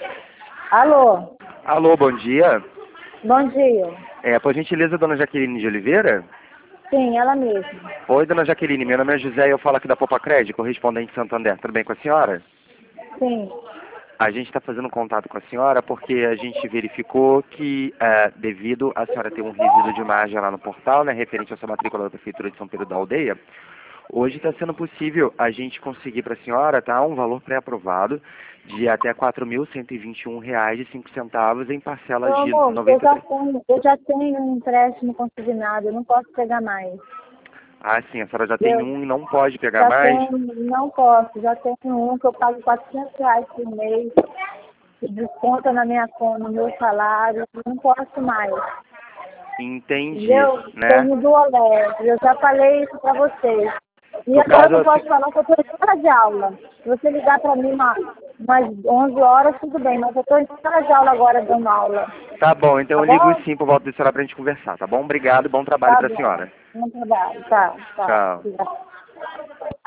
Alô, Alô, bom dia. bom dia. Por gentileza, dona Jaqueline de Oliveira? Sim, ela mesma. Oi, dona Jaqueline, meu nome é José e eu falo aqui da Popa Crédito, correspondente Santander. Tudo bem com a senhora? Sim. A gente está fazendo contato com a senhora porque a gente verificou que, devido a senhora ter um resíduo de margem lá no portal, né, referente à sua matrícula da Prefeitura de São Pedro da Aldeia, hoje está sendo possível a gente conseguir para a senhora, tá, um valor pré-aprovado de até R$ 4.121,05 em parcelas Meu de amor, eu já 93. tenho, eu já tenho um empréstimo consignado, eu não posso pegar mais. Ah, sim, a senhora já tem Eu um e não pode pegar já mais? tenho, não posso, já tenho um que eu pago R$ 400 por mês, que desconta na minha conta, no meu salário, eu não posso mais. Entendi, Eu né? tenho do Olé, eu já falei isso para vocês. E No agora eu caso, não assim, posso falar que eu estou em sala de aula. Se você ligar para mim umas 11 horas, tudo bem, mas eu estou em sala de aula agora dando aula. tá bom, então Tá eu ligo bom? sim por volta dessa hora pra gente conversar, tá bom? Obrigado, bom trabalho Tá pra bom. senhora. Bom trabalho. Tá, tá. Tchau. Obrigada.